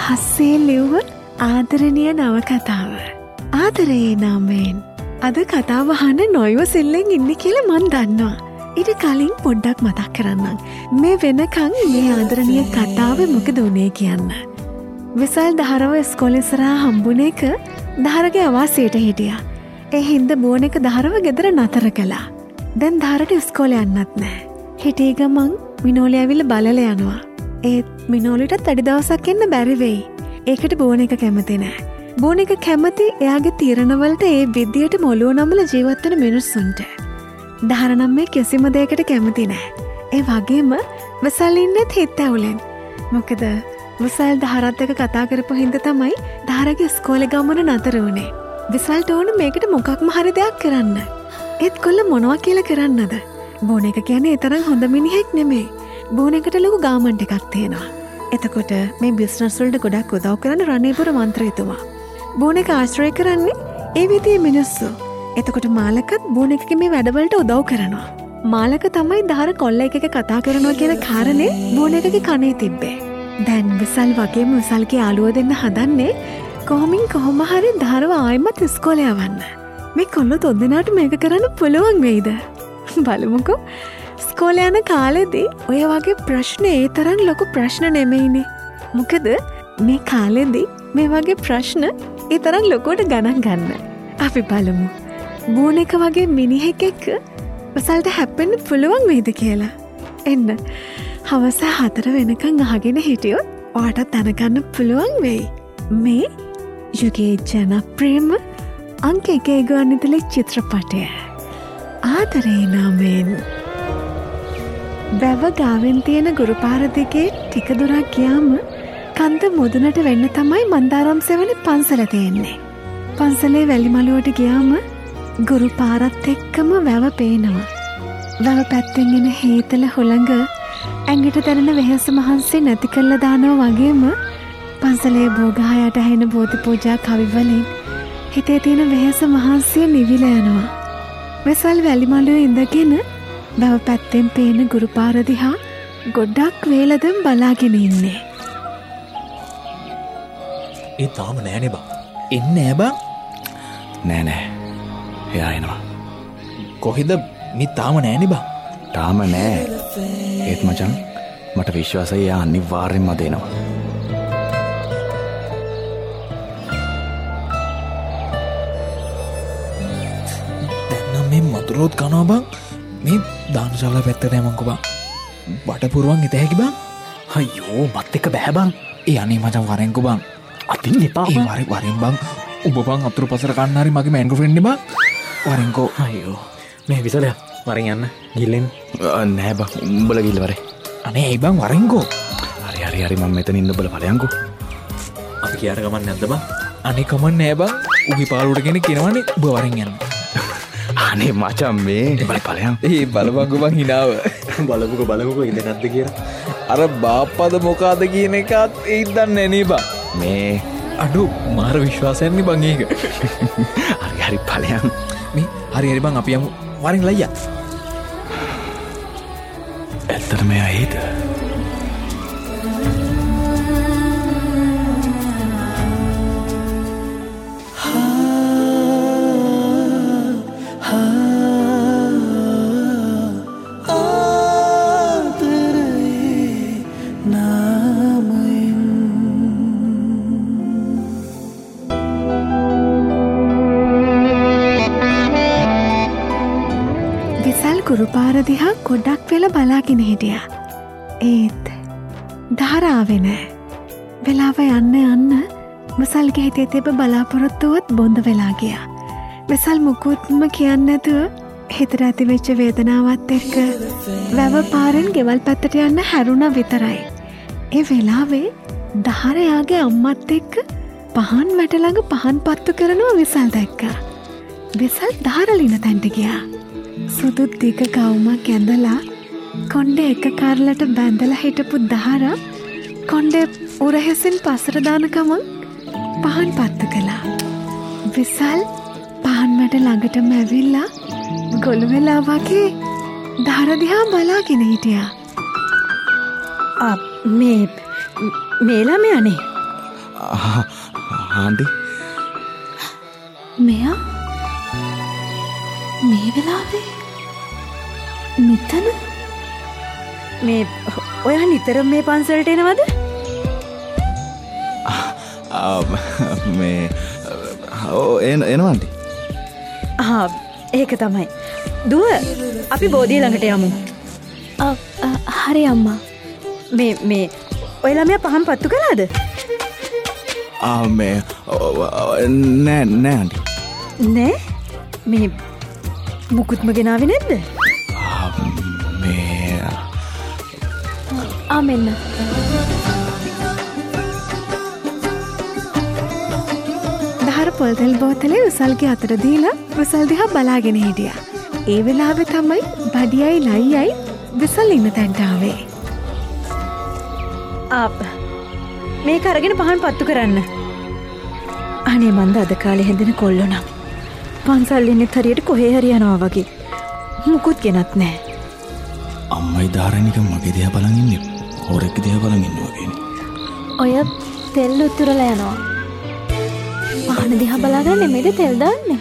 හස්සේ ලිව්ව ආදරණීය නවකතාව. ආදරේ නාමයෙන්. අද කතාව අහන්න නොයිවසිල්ලෙන් ඉන්නේ කියලා මන් දන්නවා. ඊට කලින් පොඩ්ඩක් මතක් කරන්නම්. මේ වෙනකන් මේ ආදරණීය කතාවේ මොකද උනේ කියන්න. විසල් දහරව ඉස්කෝලේ ඉස්සරහා හම්බුන එක දහරගේ අවාසියට හිටියා. ඒ හින්දා බෝන එක දහරව ගෙදර නතර කළා. දැන් දහරට ඉස්කෝලේ යන්නත් නැහැ. හිටී ගමන් මිනෝලි ඇවිල්ලා බලලා යනවා. ඒත් මිනෝලිටත් වැඩි දවසක් එන්න බැරි වෙයි. ඒකට බෝන එක කැමති නැහැ. බෝන එක කැමති එයාගේ තීරණවලට ඒ විදියට මොළුව නමලා ජීවත් වෙන මිනිස්සුන්ට. දහර නම් මේ කිසිම දෙයකට කැමති නැහැ. ඒ වගේම විසල් ඉන්නෙත් හිත ඇවුලෙන්. මොකද විසල් දහරත් එක්ක කතා කරපු හින්දා තමයි දහරගේ ඉස්කෝලේ ගමන නතර වුනේ. විසල්ට ඕන මේකට මොකක්ම හරි දෙයක් කරන්න. ඒත් කොල්ල මොනවා කියලා කරන්නද? බෝන එක කියන්නේ ඒ තරම් හොඳ මිනිහෙක් නෙමෙයි. බෝන එකට ලොකු ගාමන්ට් එකක් තියෙනවා. එතකොට මේ බිස්නස් වලට ගොඩක් උදව් කරන රණේපුර මන්ත්‍රීතුමා. බෝන එක ආශ්‍රය කරන්නේ ඒ විදිහේ මිනිස්සු. එතකොට මාලකත් බෝන එකගේ මේ වැඩවලට උදව් කරනවා. මාලක තමයි දහර කොල්ල එක කතා කරනවා කියන කාරණේ බෝන එකගේ කනේ තිබ්බේ. දැන් විසල් වගේම විසල්ගේ යාළුව දෙන්න හදන්නේ කොහොමින් කොහොම හරි දහරව ආයෙමත් ඉස්කෝලේ යවන්න. මේ කොල්ලෝ දෙන්නාට මේක කරන්න පුළුවන් වෙයිද? බලමුකෝ. ඉස්කෝලේ යන කාලෙදී ඔය වගේ ප්‍රශ්න ඒ තරම් ලොකු ප්‍රශ්න නෙමෙයිනේ. මොකද මේ කාලෙදී මේ වගේ ප්‍රශ්න ඒ තරම් ලොකුවට ගණන් ගන්න. අපි බලමු. බෝන එක වගේ මිනිහෙක් එක්ක විසල්ට හැප්පෙන්න පුළුවන් වෙයිද කියලා. එන්න. හවස 4 වෙනකන් අහගෙන හිටියොත් ඔයාට දැනගන්න පුළුවන් වෙයි. මේ යුගයේ ජනප්‍රියම අංක 1 ගුවන්විදුලි චිත්‍රපටය. ආදරේ නාමයෙන්. වැව ගාවෙන් තියෙන ගුරුපාර දිගේ ටික දුරක් ගියාම කන්ද මුදුනට වෙන්න තමයි මන්දාරම් සෙවණේ පන්සල තියෙන්නේ. පන්සලේ වැලිමලුවට ගියාම ගුරුපාරත් එක්කම වැව පේනවා. වැව පැත්තෙන් එන හේතල හුළඟ ඇඟට දැනෙන වෙහෙස මහන්සි නැති කරලා දානවා වගේම පන්සලේ භෝගහයට ඇහෙන බෝධි පූජා කවි වලින් හිතේ තියෙන වෙහෙස මහන්සිය නිවිලා යනවා. විසල් වැලිමලුවේ ඉඳගෙන වැව පැත්තෙන් පේන ගුරුපාර දිහා ගොඩක් වේලදම් බලාගෙන ඉන්නේ. ඒ තාම නෑනේ බං. එන්නේ නෑ බං. නෑ. එයා එනවා. කොහෙද? මේ තාම නෑනේ බං. තාම නෑ. ඒත් මචං මට විශ්වාසයි එයා අනිවාර්යෙන්ම දෙනවා. දැන් නම් මේ මధుරෝත් කනවා බං. මේ දානශාලා පැත්තට යමන්කෝ බං. බඩ පුරවන් ඉත හැකි බං. අයියෝ මත් එක්ක බෑ බං. ඒ අනේ මචං වරෙන්කෝ බං. අතින් එපා බං. වරෙන් බං. උඹ බං අතුරු පසර කන්න හරි මගේ මෑන්ගෝ ෆ්‍රෙන්ඩ් නේ බං. වරෙන්කෝ. අයියෝ මේ විසලයා වරෙන් යන්න ගිල්ලෙන්. නෑ බං උඹලා ගිල්ල වරේ. අනේ ඇයි බං වරෙන්කෝ. හරි මම මෙතන ඉන්න උඹලා බලයන්කෝ. අපි කියාර ගමන් නැද්ද බං? අනේ කමන් නෑ බං. උගේ පාළුවට කෙනෙක් කියනවනේ උඹ වරෙන් යන්න. අනේ මචං මේ බලයන්. ඒ බලපංකෝ බං හිනාව. බලමුකෝ ඉඳ නැද්ද කියලා. අර බාප්පද මොකාද කියන එකත් ඒත් දන්නේ නේ බං. මේ අඩු මාර විශ්වාසයක් නේ බං ඒක. හරි බලයන්. මේ හරි බං අපි යමු වරෙන් ලයියා. ඇත්තටම එයා ඒද? ගුරුපාර දිහා ගොඩක් වෙලා බලාගෙන හිටියා. ඒත් දහර ආවේ නෑ. වෙලාව යන්න විසල්ගේ හිතේ තිබ්බ බලාපොරොත්තුවත් බොඳ වෙලා ගියා. විසල් මුකුත්ම කියන්නේ නැතුව හිතට ඇතිවෙච්ච වේදනාවත් එක්ක වැව පාරෙන් ගෙවල් පැත්තට යන්න හැරුණා විතරයි. ඒ වෙලාවේ දහර යාගේ අම්මත් එක්ක පහන් වැට ළඟ පහන් පත්තු කරනවා විසල් දැක්කා. විසල් දහරලින තැන්ට ගියා. සුදු දිග ගවුමක් ඇඳලා කොණ්ඩේ එක කාරලට බැඳලා හිටපු දහර කොණ්ඩේ උරහෙසින් පසර දාන ගමන් පහන් පත්තු කළා. විසල් පහන් මැට ළඟටම ඇවිල්ලා ගොළු වෙලා වගේ දහර දිහා බලාගෙන හිටියා. මේ ළමයානේ. ආන්ටි මෙයා මේ වෙලාවේ මෙතන මේ ඔයා නිතරම මේ පන්සලට එනවද? මේ එනවා ආන්ටි. ඒක තමයි. දුව අපි බෝධිය ළඟට යමු. හරි අම්මා. මේ ඔය ළමයා පහන් පත්තු කළාද? මේ නෑ ආන්ටි. නෑ? මේ මුකුත්ම ගෙනාවේ නැද්ද? මෙන්න. දහර පොල්තෙල් බෝතලේ උසල්ගේ අතට දීලා උසල් දිහා බලාගෙන හිටියා. ඒ වෙලාවේ තමයි බඩියයි ලයියයි විසල් ඉන්න තැනට ආවේ. මේක අරගෙන පහන් පත්තු කරන්න. අනේ මන්ද අද කාලේ හැදෙන කොල්ලෝ නම් පන්සල් ඉන්නේ හරියට කොහේ හරි යනවා වගේ. මුකුත් ගෙනත් නැහැ. අම්මයි ධාරණික මගේ දිහා බලන් ඉන්නේ. හොරෙක් දිහා බලන් ඉන්නවා වගේනේ. ඔය තෙල් උතුරලා යනවා. පහන දිහා බලාගෙන නෙමෙයිද තෙල් දාන්නේ?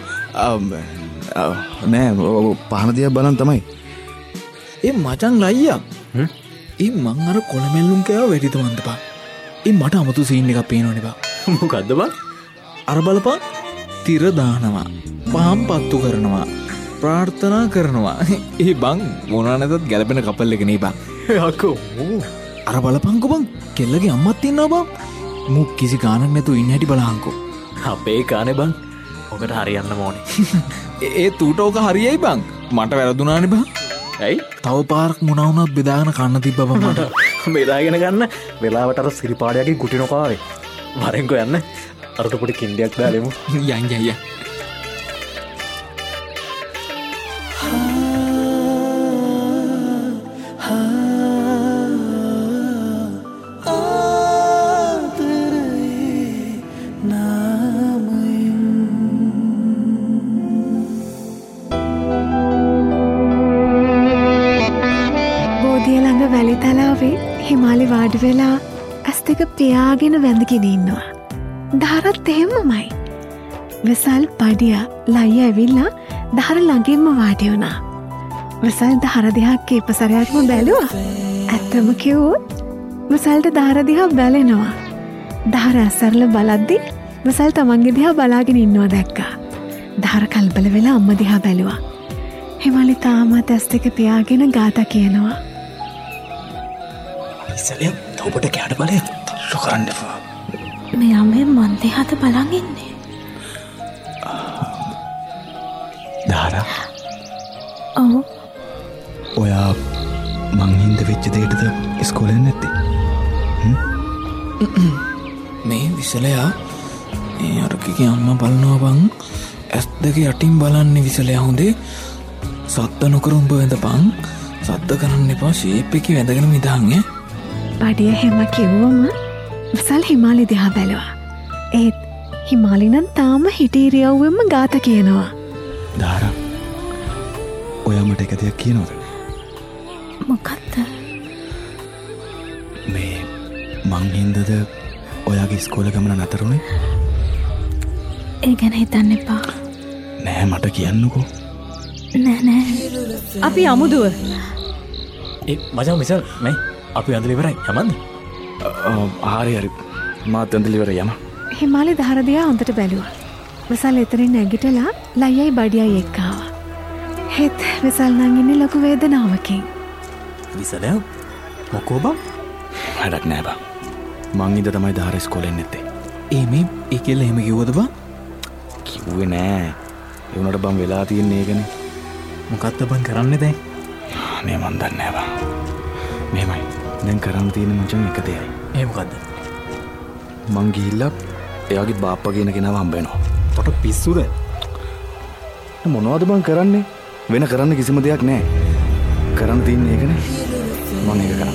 නෑ පහන දිහා බලන් තමයි. ඒ මචං ලයියා. මං අර කොළමෙල්ලුම් කෑව වැඩිද මන්දපා. මට අමුතු සීන් එකක් පේනවනේ බා. මොකද්ද බා? අර බලපන් තිර දානවා. පහන් පත්තු කරනවා. ප්‍රාර්ථනා කරනවා. බං මොනවා නැතත් ගැලපෙන කපල් එක නේ බං. යකෝ. අර බලපංකෝ බං කෙල්ලගේ අම්මත් ඉන්නවා බං. මු කිසි ගානක් නැතුව ඉන්න හැටි බලහන්කෝ. අපේ කානේ බං. ඔකට හරියන්න ඕනේ. ඒ තූට ඕක හරියයි බං. මට වැරදුනානේ බං. ඇයි? තව පාරක් මොනවා වුණත් බෙදාගෙන කන්න තිබ්බ බං මට. බෙදාගෙන ගන්න වෙලාවට අර සිරිපාඩයකින් කුටි නොකාවේ. වරෙන්කෝ යන්න. අරට පොඩි කින්ඩියක් දාලෙමු. යන්. හිමාලි වාඩි වෙලා ඇස් දෙක පියාගෙන වැඳගෙන ඉන්නවා. දහරත් එහෙමමයි. විසල් පඩිය ලයි ඇවිල්ලා දහර ළඟින්ම වාඩි වුණා. විසල් දහර දිහා කීප සැරයක්ම බැලුවා. ඇත්තම කිව්වොත් විසල්ට දහර දිහා බැලෙනවා. දහර ඇස්සරල බලද්දි විසල් තමන්ගේ දිහා බලාගෙන ඉන්නවා දැක්කා. දහර කලබල වෙලා අම්ම දිහා බැලුවා. හිමාලි තාමත් ඇස් දෙක පියාගෙන ගාථා කියනවා. ඉස්සලේ තවබට කෑට බලය තල්ලු කරන්න එපා. මෙයා මේ මන් දිහාද බලන් ඉන්නේ. දාරා. ඔව්. ඔයා මං හින්ද වෙච්ච දෙයටද ඉස්කෝලේ නැත්තේ? මේ විසලයා අරකගේ අම්මා බලනවා බං. ඇස් දෙක යටින් බලන්නේ විසලයා හොඳේ. සත්ත නොකර උඹ වැඳපන්. සත්ත කරන්න එපා. ෂේප් එකේ වැඳගෙන මිදහන් ඈ. බඩිය හැම කිව්වම විසල් හිමාලි දිහා බැලුවා. ඒත් හිමාලි නම් තාම හිටීරියව්වෙන්ම ගාත කියනවා. දාරා ඔයා මට එක දෙයක් කියනවද? මොකක්ද? මේ මං හින්දද ඔයාගේ ඉස්කෝල ගමන නතරුනේ? ඒ ගැන හිතන්න එපා. නෑ මට කියන්නකෝ. නෑ. අපි අමුදුව. මචං මිසල් මේ අපි ඇඳලා ඉවරයි. යමන්ද? හරි. මාත් ඇඳලා ඉවරයි යම. හිමාලි දහර දිහා හොඳට බැලුවා. විසල් එතනින් නැගිටලා ලයියයි බඩියයි එක්ක ආවා. හෙත් විසල් නම් ඉන්නේ ලොකු වේදනාවකින්. විසලයා මොකෝ බං? වැඩක් නෑ බං. මං ඉඳ තමයි දහර ඉස්කෝලෙන් නැත්තේ. ඒ කෙල්ල එහෙම කිව්වද බං? කිව්වේ නෑ. ඒ උනට බං වෙලා තියෙන්නේ ඒකනේ. මොකක්ද බං කරන්නේ දැන්? අනේ මන් දන්නේ නෑ බං. මෙහෙමයි. දැන් කරන්න තියෙන මචං එක දෙයයි. ඒ මොකද්ද? මං ගිහිල්ලා එයාගේ බාප්පා කියන කෙනාව හම්බ වෙනවා. තොට පිස්සුද? මොනවද බං කරන්නේ? වෙන කරන්න කිසිම දෙයක් නෑ. කරන්න තියෙන්නේ ඒකනේ. මං ඒක කරන්න.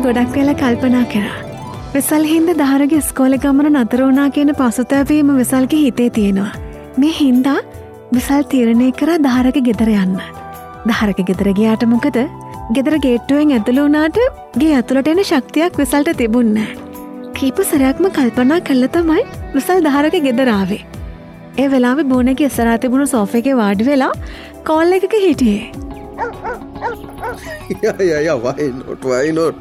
ගොඩක් වෙලා කල්පනා කරා. විසල් හින්ද දහරගේ ඉස්කෝලේ ගමන නතර වුණා කියන පසුතැවීම විසල්ගේ හිතේ තියෙනවා. මේ හින්දා විසල් තීරණය කරා දහරගේ ගෙදර යන්න. දහරගේ ගෙදර ගියාට මොකද? ගෙදර ගේට්ටුවෙන් ඇතුළු වුණාට ගේ ඇතුළට එන ශක්තියක් විසල්ට තිබුණේ නැහැ. කීප සැරයක්ම කල්පනා කළා තමයි විසල් දහරගේ ගෙදර ආවේ. ඒ වෙලාවේ බෝනගේ ඉස්සරහා තිබුණු සෝෆා එකේ වාඩි වෙලා කෝල් එකක හිටියේ. why not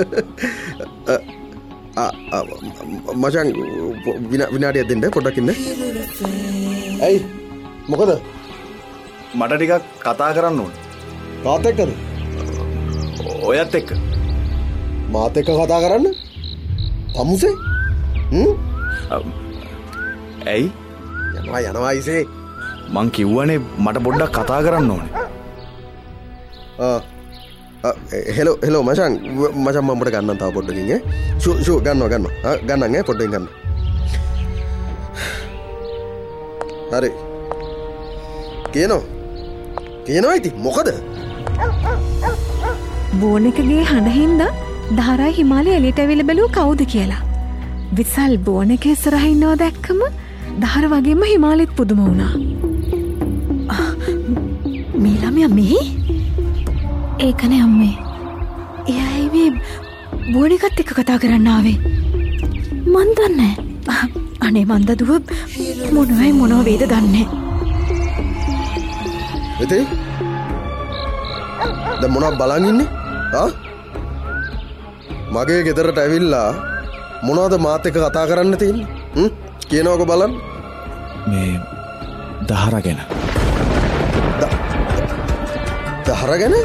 මචං විනාඩියක් දෙන්න පොඩ්ඩක් ඉන්න. ඇයි මොකද? මට ටිකක් කතා කරන්න ඕන. කාත් එක්කද? ඔයත් එක්ක. මාත් එක්ක කතා කරන්න? තමුසේ? ඇයි? යනවා ඉසේ. මං කිව්වනේ මට පොඩ්ඩක් කතා කරන්න ඕනේ. හෙලෝ මචං මට ගන්න තව පොඩ්ඩකින් ෂෝ ගන්න පොඩ්ඩෙන් ගන්න. හරි කියනවා ඉති මොකද? බෝනකගේ හඬහින්දා දහරයි හිමාලය එලියට ඇවිල්ලා බැලුව කවුද කියලා. විසල් බෝනක ඉස්සරහින් ඉන්නවා දැක්කම දහර වගේම හිමාලෙත් පුදුම වුණා. මේ ළමයා මේ? ඒකනේ අම්මේ. එයායි මේ බෝනිකත් එක්ක කතා කරන්න ආවේ. මන් දන්නේ. අනේ මන්ද දුව මොනව වේද දන්නේ. එතේ? දැන් මොනවද බලන් ඉන්නේ? මගේ ගෙදරට ඇවිල්ලා මොනවද මාත් එක්ක කතා කරන්න තියෙන්නේ? කියනවක බලන්න. මේ දහර ගැන. දහර ගැන?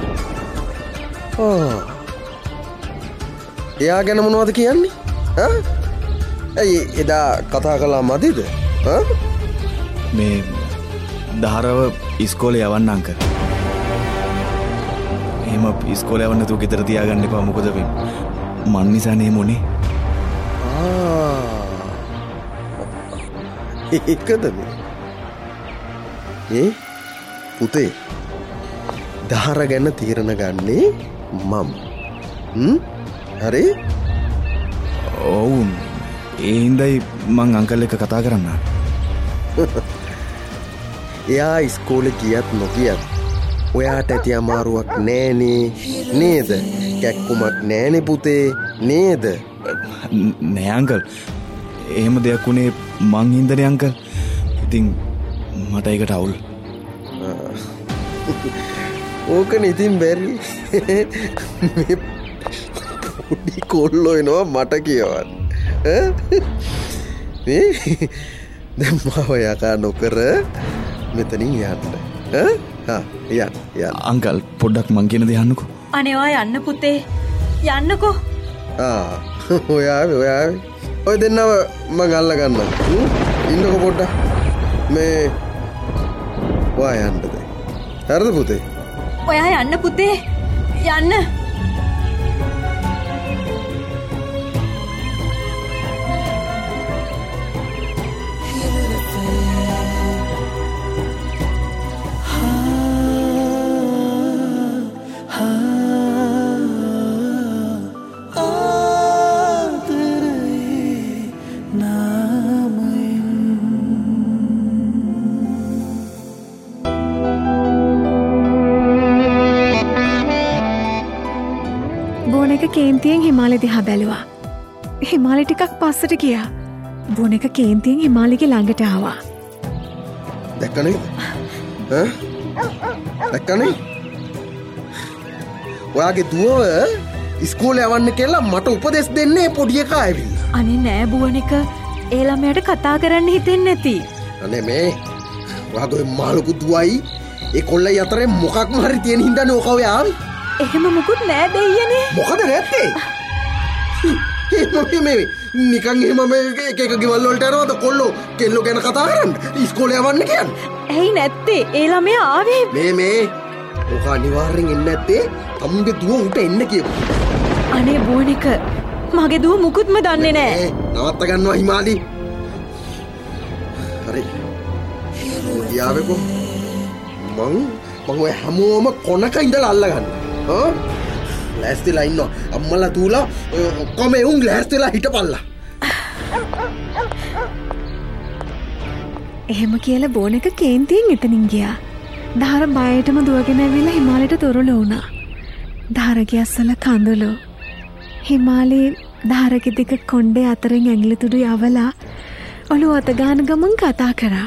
එයා ගැන මොනවද කියන්නේ? ඇයි එදා කතා කළා මදිද? මේ දහරව ඉස්කෝලේ යවන්න අංකල්. එහෙම ඉස්කෝලේ යවන්න තු ගෙදර තියාගන්න එපා. මොකද මන් නිසානේ මොනේ. එකද මේ පුතේ දහර ගැන තීරණ ගන්නේ මම. හරි? ඔව්. ඒ හින්දායි මං අංකල් එක්ක කතා කරන්න. එයා ඉස්කෝලේ ගියත් නොගියත් ඔයාට ඇති අමාරුවක් නෑනේ නේද? කැක්කුමක් නෑනේ පුතේ නේද? නෑ අංකල්. එහෙම දෙයක් උනේ මං හින්දානේ අංකල්. ඉතින් මට ඒකට අවුල්. ඕකනේ ඉතින් බැරි. මේ පොඩි කොල්ලෝ එනවා මට කියවන්න. දැන් මාව යකා නොකර මෙතනින් යන්න. යන්න. අංකල් පොඩ්ඩක් මං කියන දේ අහන්නකෝ. අනේ ඔයා යන්න පුතේ. යන්නකෝ. ඔයා ඔය දෙන්නව මං අල්ල ගන්නම්. ඉන්නකෝ පොඩ්ඩක්. මේ ඔයා යන්නද? හරිද පුතේ? ඔයා යන්න පුතේ. යන්න. කේන්තියෙන් හිමාලය දිහා බැලුවා. හිමාලය ටිකක් පස්සට ගියා. බොන එක කේන්තියෙන් හිමාලයගේ ළඟට ආවා. දැක්කනේ? දැක්කනේ? ඔයාගේ දුව ඉස්කෝලේ යවන්න කියලා මට උපදෙස් දෙන්නේ පොඩි එකා ඇවිල්ලා. අනේ නෑ බුවන එක. ඒ ළමයාට කතා කරන්න හිතෙන්නේ නැති. අනේ මේ ඔයාගේ මාළුකු දුවයි ඒ කොල්ලයි අතරේ මොකක්ම හරි තියෙන හින්දානේ ඔක ඔය ආවේ. එහෙම මුකුත් නෑ දෙයියනේ. මොකද නැත්තේ? මේ නිකන් එහෙම මේ එක ගෙවල් වලට යනවාද කොල්ලෝ කෙල්ලෝ ගැන කතා කරන්න ඉස්කෝලේ යවන්න කියන්නේ? ඇයි නැත්තේ? ඒ ළමයා ආවේ. මේ ඔක අනිවාර්යෙන් එන්නේ නැත්තේ තමුන්ගේ දුව උට එන්න කියපු. අනේ බෝනික මගේ දුව මුකුත්ම දන්නේ නෑ. නවත්ත ගන්නවා හිමාලි. හරි. මං ඔය හැමෝම කොනක ඉඳලා අල්ල ගන්න. ලෑස්තිලා ඉන්නවා. අම්මලා දූලා ඔය ඔක්කොම එවුන් ලෑස්තිලා හිටපල්ලා. එහෙම කියලා බෝන එක කේන්තියෙන් එතනින් ගියා. දහර බයටම දුවගෙන ඇවිල්ලා හිමාලයට තුරුළු වුණා. දහරගේ අස්සල කඳුළු. හිමාලේ දහරගේ දිග කොණ්ඩේ අතරින් ඇඟිලි තුඩු යවලා ඔළුව අත ගාන ගමන් කතා කරා.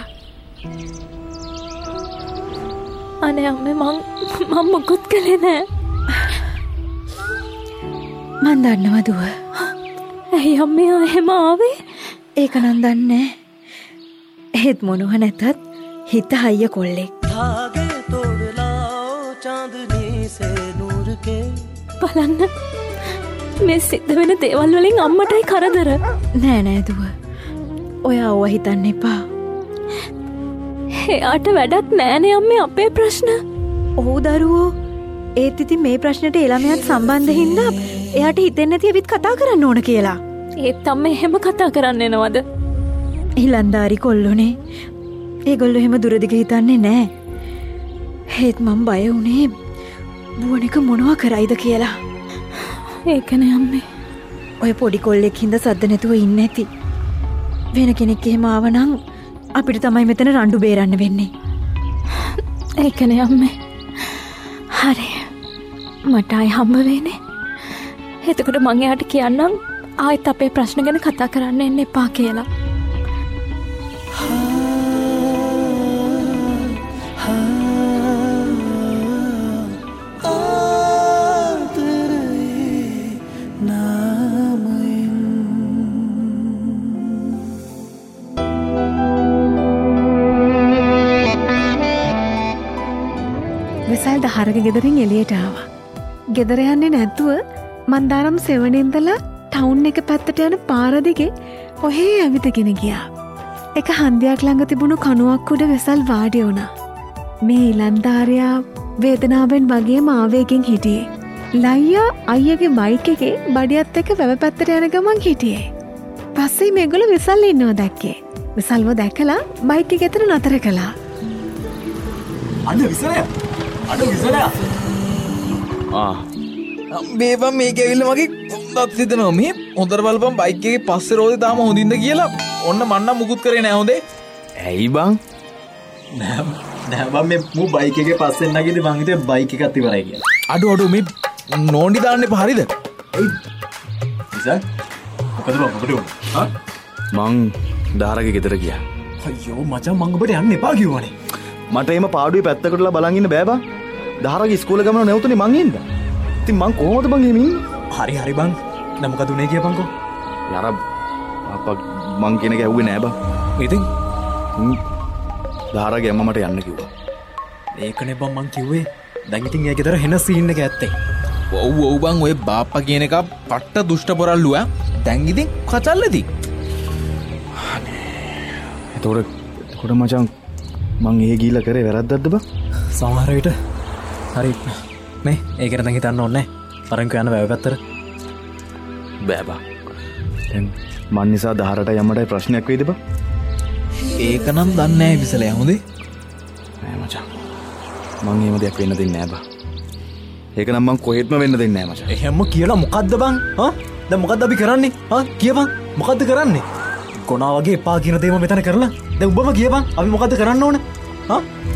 අනේ අම්මේ මම මොකුත් කළේ නෑ. මන් දන්නවා දුව. ඇයි අම්මේ එහෙම ආවේ? ඒක නම් දන්නේ. හෙත් මොනුව නැතත් හිත හයිය කොල්ලෙක්. බලන්න මේ සිද්ධ වෙන දේවල් වලින් අම්මටයි කරදර. නෑ දුව. ඔය අවව හිතන්න එපා. එයාට වැඩක් නෑනේ අම්මේ අපේ ප්‍රශ්න. ඔහු දරුවෝ ඒත් ඉතින් මේ ප්‍රශ්නට එළමයන් සම්බන්ධ හින්දා එයාට හිතෙන්නේ නැති ඇවිත් කතා කරන්න ඕන කියලා. ඒත් අම්මේ එහෙම කතා කරන්න එනවද? ඉලන්දාරි කොල්ලෝනේ. ඒගොල්ලෝ එහෙම දුරදිග හිතන්නේ නෑ. ඒත් මම බය වුණේ බුවනික මොනවා කරයිද කියලා. ඒකනේ අම්මේ. ඔය පොඩි කොල්ලෙක් හින්දා සද්ද නැතුව ඉන්නේ නැති. වෙන කෙනෙක් එහෙම ආවනම් අපිට තමයි මෙතන රණ්ඩු බේරන්න වෙන්නේ. ඒකනේ අම්මේ. හරි. මට ආයි හම්බ වෙන්නේ. එතකොට මං එයාට කියන්නම් ආයෙත් අපේ ප්‍රශ්න ගැන කතා කරන්න එන්න එපා කියලා. විසල් දහරගේ ගෙදරින් එළියට ආවා. ගෙදර යන්නේ නැතුව මන්දාරම් සෙවණින්දලා ටවුන් එක පැත්තට යන පාර දිගේ ඔහේ ඇවිදගෙන ගියා. එක හන්දියක් ළඟ තිබුණු කණුවක් උඩ විසල් වාඩි වුණා. මේ ඉලන්දාරයා වේදනාවෙන් වගේම ආවේගෙන් හිටියේ. ලයියා අයියගේ බයික් එකේ බඩියත් එක්ක වැව පැත්තට යන ගමන් හිටියේ. පස්සේ මේගොල්ලෝ විසල් ඉන්නවා දැක්කේ. විසල්ව දැකලා බයික් එක එතන නතර කළා. අන්න විසලයා. අන්න විසලයා. බේබම් මේක ඇවිල්ලා මගේ කොන්දත් හිතනවා මේ හොඳට බලපන් බයික් එකේ පස්සේ රෝදේ තාම හොඳින්ද කියලා. ඔන්න මන්නම් මුකුත් කරේ නෑ හොඳේ. ඇයි බං? නෑ බං මේ මූ බයික් එකේ පස්සෙන් නැගිලි මං හිතුවේ බයික් එකත් ඉවරයි කියලා. අඩු මේ නෝන්ඩි දාන්න එපා හරිද? විසල් මොකද බං ඔබට උනේ? හා? මං දාරගේ ගෙදර ගියා. අයියෝ මචං මං ඔබට යන්න එපා කිව්වනේ. මට එම පාඩුවේ පැත්තකටලා බලන් ඉන්න බෑ බං. දාරගේ ඉස්කෝලේ ගමන නැවතුනේ මං ඉන්න. ඉතින් මං කොහොමද බං එමින්? හරි බං. දැන් මොකද උනේ කියපන්කෝ. යාර අප්පා මං කියන එක ඇහුවේ නෑ බං. ඉතින් දාරගේ අම්මා මට යන්න කිව්වා. ඒකනේ බං මං කිව්වේ. දැන් ඉතින් ඒ ගෙදර හෙන සීන් එක ඇත්තේ. ඔව් බං ඔය බාප්පා කියන එක පට්ට දුෂ්ට පොරල්ලු ඈ. දැන් ඉතින් කචල්ලදී. එතකොට මචං මං ඒ ගිහිල්ලා කරේ වැරද්දක්ද බං? සමහර විට හරි මේ ඒකට දැන් හිතන්න ඕනේ නැහැ. පරංකෝ යන වැව පැත්තට. බෑ බං. දැන් මන් නිසා දහරට යමටයි ප්‍රශ්නයක් වෙයිද බං? ඒක නම් දන්නේ නැහැ විසලයා හොඳේ. නෑ මචං. මං එහෙම දෙයක් වෙන්න දෙන්නේ නෑ බං. ඒක නම් මං කොහෙත්ම වෙන්න දෙන්නේ නෑ මචං. එහෙම කියලා මොකද්ද බං? හා? දැන් මොකද්ද අපි කරන්නේ? හා කියපන්. මොකද්ද කරන්නේ? කොනා වගේ එපා කියන දේම මෙතන කරලා. දැන් උඹම කියපන්. අපි මොකද්ද කරන්න ඕන? හා?